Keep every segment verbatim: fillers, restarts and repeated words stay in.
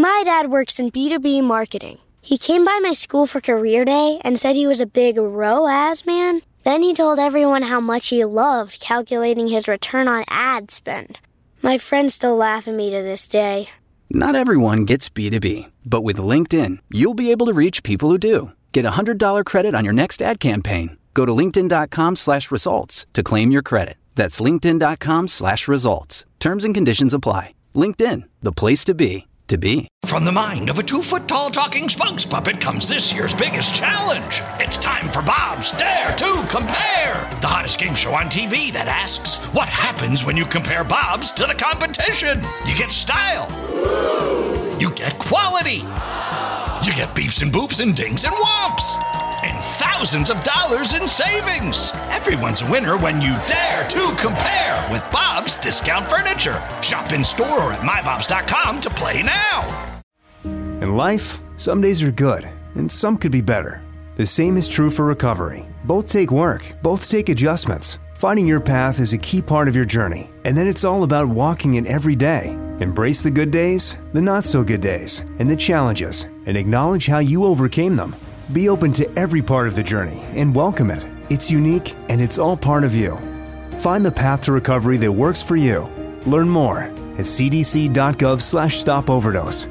My dad works in B two B marketing. He came by my school for career day and said he was a big R O A S man. Then he told everyone how much he loved calculating his return on ad spend. My friends still laugh at me to this day. Not everyone gets B two B, but with LinkedIn, you'll be able to reach people who do. Get a one hundred dollars credit on your next ad campaign. Go to linkedin.com slash results to claim your credit. That's linkedin.com slash results. Terms and conditions apply. LinkedIn, the place to be, to be. From the mind of a two-foot-tall talking spokes puppet comes this year's biggest challenge. It's time for Bob's Dare to Compare, the hottest game show on T V that asks, what happens when you compare Bob's to the competition? You get style. You get quality. You get beeps and boops and dings and whomps. And thousands of dollars in savings. Everyone's a winner when you dare to compare with Bob's Discount Furniture. Shop in store or at my bobs dot com to play now. In life, some days are good, and some could be better. The same is true for recovery. Both take work, both take adjustments. Finding your path is a key part of your journey, and then it's all about walking it every day. Embrace the good days, the not-so-good days, and the challenges, and acknowledge how you overcame them. Be open to every part of the journey and welcome it. It's unique, and it's all part of you. Find the path to recovery that works for you. Learn more at cdc.gov slash stop overdose.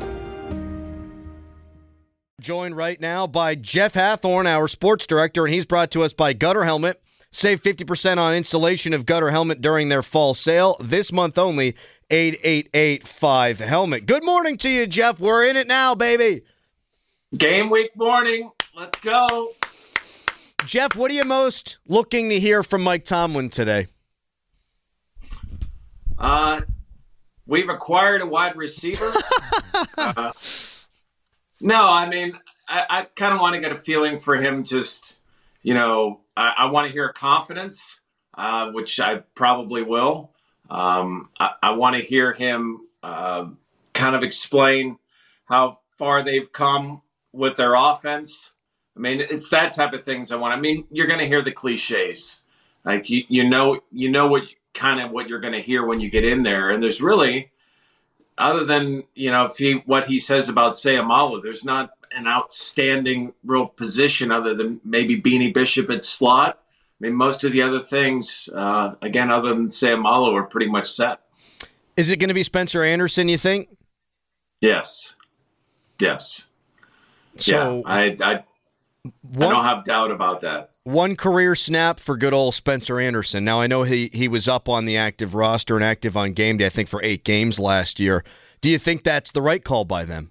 Joined right now by Jeff Hathorn, our sports director, and he's brought to us by Gutter Helmet. Save fifty percent on installation of Gutter Helmet during their fall sale. This month only, eight eight eight five helmet. Good morning to you, Jeff. We're in it now, baby. Game week morning. Let's go. Jeff, what are you most looking to hear from Mike Tomlin today? Uh, we've acquired a wide receiver. uh, no, I mean, I, I kind of want to get a feeling for him. Just, you know, I, I want to hear confidence, uh, which I probably will. Um, I, I want to hear him uh, kind of explain how far they've come with their offense. I mean, it's that type of things I want. I mean, you're going to hear the cliches. Like, you, you know, you know what kind of what you're going to hear when you get in there. And there's really, other than, you know, if he, what he says about Sayamalu, there's not an outstanding real position other than maybe Beanie Bishop at slot. I mean, most of the other things, uh, again, other than Sayamalu, are pretty much set. Is it going to be Spencer Anderson, you think? Yes. Yes. So, yeah, I, I, one, I don't have doubt about that. One career snap for good old Spencer Anderson. Now, I know he, he was up on the active roster and active on game day, I think, for eight games last year. Do you think that's the right call by them?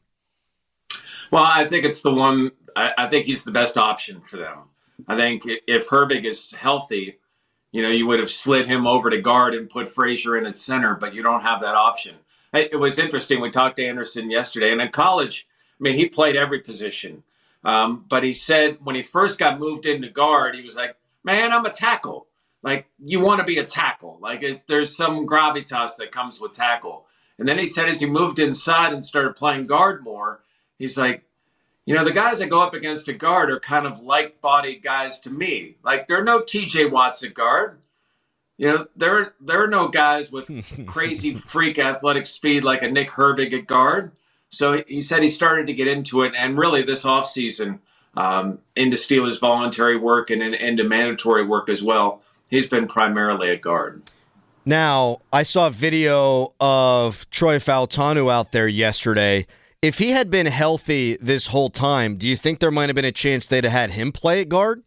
Well, I think it's the one – I think he's the best option for them. I think if Herbig is healthy, you know, you would have slid him over to guard and put Frazier in at center, but you don't have that option. It was interesting. We talked to Anderson yesterday, and in college, I mean, he played every position. Um, but he said when he first got moved into guard, he was like, man, I'm a tackle. Like, you want to be a tackle. Like, there's some gravitas that comes with tackle. And then he said as he moved inside and started playing guard more, he's like, you know, the guys that go up against a guard are kind of like-bodied guys to me. Like, there are no T J Watts at guard. You know, there, there are no guys with crazy freak athletic speed like a Nick Herbig at guard. So he said he started to get into it, and really this offseason, um, into Steelers voluntary work and in, into mandatory work as well, he's been primarily a guard. Now, I saw a video of Troy Fautanu out there yesterday. If he had been healthy this whole time, do you think there might have been a chance they'd have had him play at guard?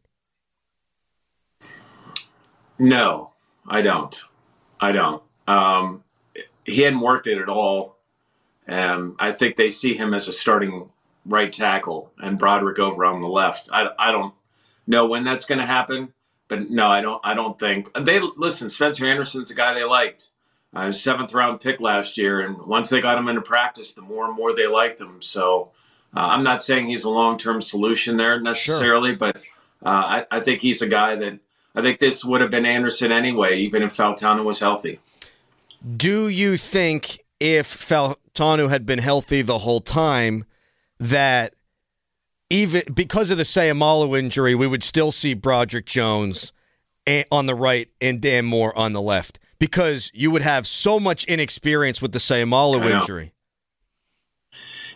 No, I don't. I don't. Um, he hadn't worked it at all. Um, I think they see him as a starting right tackle and Broderick over on the left. I, I don't know when that's going to happen, but no, I don't. I don't think they listen. Spencer Anderson's a guy they liked. Uh, he was seventh round pick last year, and once they got him into practice, the more and more they liked him. So uh, I'm not saying he's a long term solution there necessarily, sure. but uh, I, I think he's a guy that I think this would have been Anderson anyway, even if Fautanu was healthy. Do you think if Fautanu had been healthy the whole time, that even because of the Sayamalu injury, we would still see Broderick Jones on the right and Dan Moore on the left? Because you would have so much inexperience with the Sayamalu injury.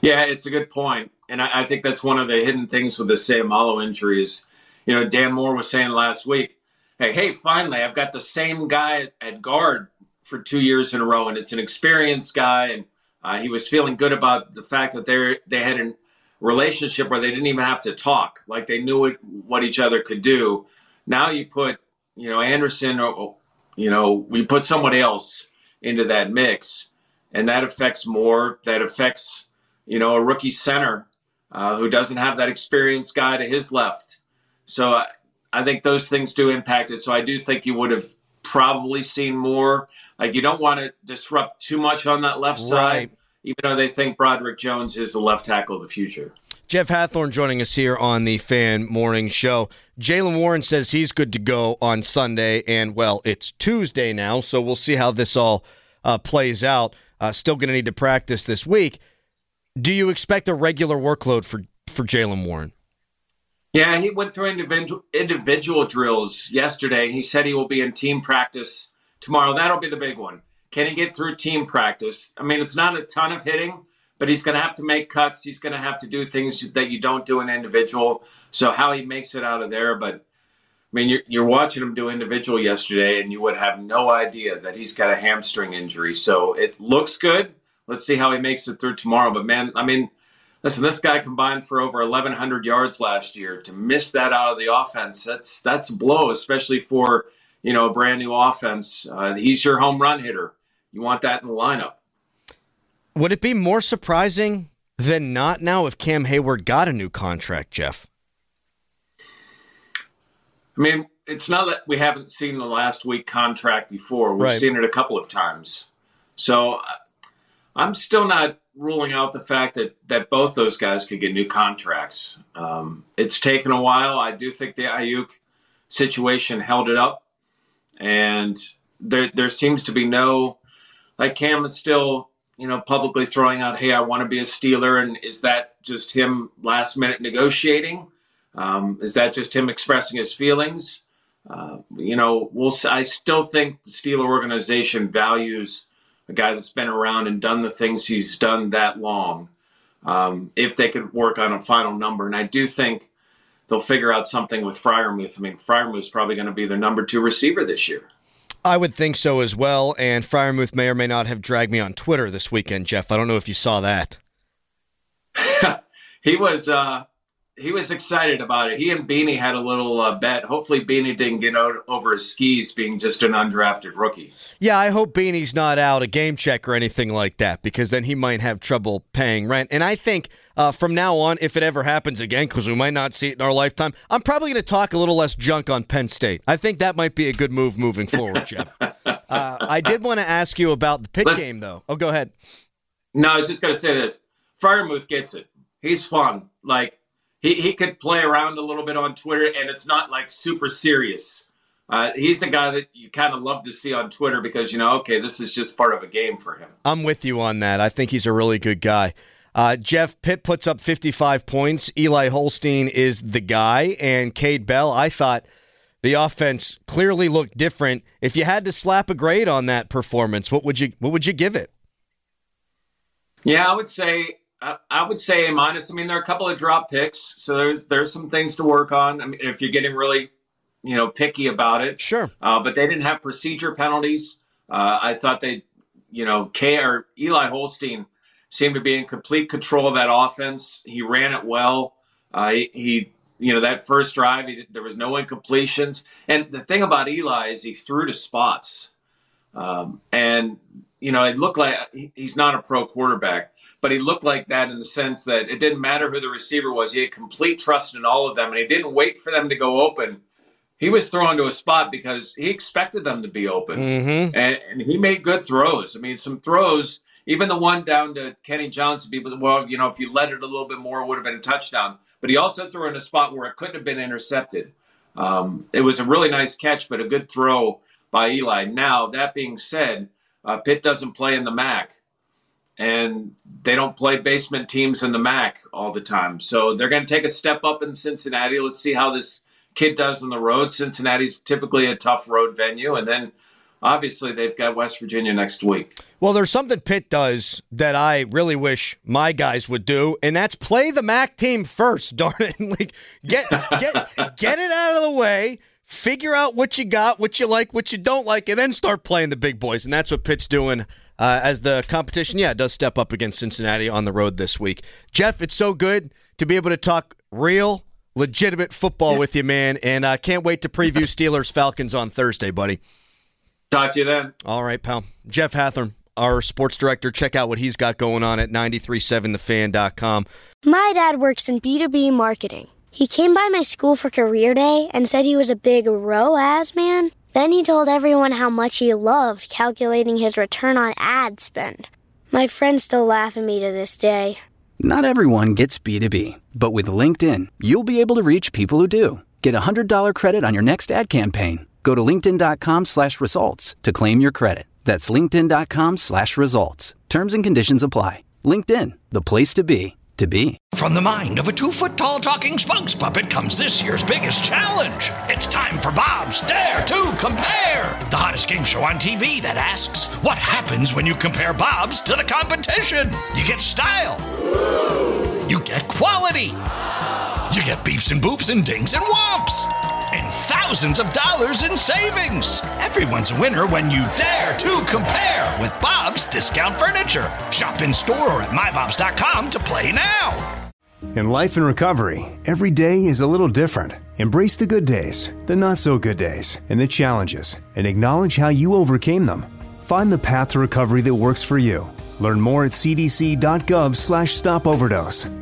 Yeah, it's a good point. And I, I think that's one of the hidden things with the Sayamalo injuries. You know, Dan Moore was saying last week, hey, hey, finally, I've got the same guy at guard for two years in a row, and it's an experienced guy. And uh, he was feeling good about the fact that they they had a relationship where they didn't even have to talk. Like they knew what, what each other could do. Now you put, you know, Anderson or, you know, we put somebody else into that mix, and that affects Moore. That affects, you know, a rookie center uh, who doesn't have that experienced guy to his left. So I, I think those things do impact it. So I do think you would have probably seen more. Like you don't want to disrupt too much on that left Right. side, even though they think Broderick Jones is the left tackle of the future. Jeff Hathorn joining us here on the Fan Morning Show. Jaylen Warren says he's good to go on Sunday, and, well, it's Tuesday now, so we'll see how this all uh, plays out. Uh, still going to need to practice this week. Do you expect a regular workload for, for Jaylen Warren? Yeah, he went through individual, individual drills yesterday. He said he will be in team practice tomorrow. That'll be the big one. Can he get through team practice? I mean, it's not a ton of hitting, but he's going to have to make cuts. He's going to have to do things that you don't do in individual. So how he makes it out of there. But, I mean, you're, you're watching him do individual yesterday, and you would have no idea that he's got a hamstring injury. So it looks good. Let's see how he makes it through tomorrow. But, man, I mean, listen, this guy combined for over eleven hundred yards last year. To miss that out of the offense, that's that's a blow, especially for, you know, a brand new offense. Uh, he's your home run hitter. You want that in the lineup. Would it be more surprising than not now if Cam Hayward got a new contract, Jeff? I mean, it's not that we haven't seen the last week contract before. We've Right. seen it a couple of times. So I'm still not ruling out the fact that, that both those guys could get new contracts. Um, it's taken a while. I do think the Ayuk situation held it up. And there there seems to be no, like Cam is still, you know, publicly throwing out, hey, I want to be a Steeler. And is that just him last minute negotiating? Um, is that just him expressing his feelings? Uh, you know, we'll. I still think the Steeler organization values a guy that's been around and done the things he's done that long, um, if they could work on a final number. And I do think they'll figure out something with Freiermuth. I mean, Freiermuth's probably going to be their number two receiver this year. I would think so as well, and Freiermuth may or may not have dragged me on Twitter this weekend, Jeff. I don't know if you saw that. he was uh, he was excited about it. He and Beanie had a little uh, bet. Hopefully Beanie didn't get out over his skis being just an undrafted rookie. Yeah, I hope Beanie's not out a game check or anything like that, because then he might have trouble paying rent. And I think uh, from now on, if it ever happens again, because we might not see it in our lifetime, I'm probably going to talk a little less junk on Penn State. I think that might be a good move moving forward, Jeff. uh, I did want to ask you about the Pitt Let's, game, though. Oh, go ahead. No, I was just going to say this. Freiermuth gets it. He's fun. Like, He he could play around a little bit on Twitter, and it's not like super serious. Uh, he's a guy that you kind of love to see on Twitter because, you know, okay, this is just part of a game for him. I'm with you on that. I think he's a really good guy. Uh, Jeff, Pitt puts up fifty-five points. Eli Holstein is the guy, and Cade Bell, I thought the offense clearly looked different. If you had to slap a grade on that performance, what would you what would you give it? Yeah, I would say I would say A minus. I mean, there are a couple of drop picks, so there's there's some things to work on. I mean, if you're getting really, you know, picky about it, sure. Uh, but they didn't have procedure penalties. Uh, I thought they, you know, K or Eli Holstein seemed to be in complete control of that offense. He ran it well. Uh, he, he, you know, that first drive, he, there was no incompletions. And the thing about Eli is he threw to spots, um, and you know, it looked like he's not a pro quarterback, but he looked like that in the sense that it didn't matter who the receiver was. He had complete trust in all of them, and he didn't wait for them to go open. He was throwing to a spot because he expected them to be open, mm-hmm. and, and he made good throws. I mean, some throws, even the one down to Kenny Johnson, people said, well, you know, if you let it a little bit more, it would have been a touchdown. But he also threw in a spot where it couldn't have been intercepted. Um, it was a really nice catch, but a good throw by Eli. Now, that being said, Uh, Pitt doesn't play in the M A C, and they don't play basement teams in the M A C all the time. So they're going to take a step up in Cincinnati. Let's see how this kid does on the road. Cincinnati's typically a tough road venue, and then obviously they've got West Virginia next week. Well, there's something Pitt does that I really wish my guys would do, and that's play the M A C team first, darn it. Like, get, get, get it out of the way, figure out what you got, what you like, what you don't like, and then start playing the big boys. And that's what Pitt's doing uh, as the competition, yeah, does step up against Cincinnati on the road this week. Jeff, it's so good to be able to talk real, legitimate football with you, man, and I uh, can't wait to preview Steelers-Falcons on Thursday, buddy. Talk to you then. All right, pal. Jeff Hathorn, our sports director. Check out what he's got going on at nine three seven the fan dot com. My dad works in B two B marketing. He came by my school for career day and said he was a big R O A S man. Then he told everyone how much he loved calculating his return on ad spend. My friends still laugh at me to this day. Not everyone gets B two B, but with LinkedIn, you'll be able to reach people who do. Get a one hundred dollars credit on your next ad campaign. Go to linkedin.com slash results to claim your credit. That's linkedin.com slash results. Terms and conditions apply. LinkedIn, the place to be, to be. From the mind of a two-foot-tall talking spokes puppet comes this year's biggest challenge. It's time for Bob's Dare to Compare, the hottest game show on T V that asks, what happens when you compare Bob's to the competition? You get style. You get quality. You get beeps and boops and dings and whomps. And thousands of dollars in savings. Everyone's a winner when you dare to compare with Bob's Discount Furniture. Shop in store or at my bobs dot com to play now. In life and recovery, every day is a little different. Embrace the good days, the not so good days, and the challenges, and acknowledge how you overcame them. Find the path to recovery that works for you. Learn more at c d c dot gov slash stop overdose.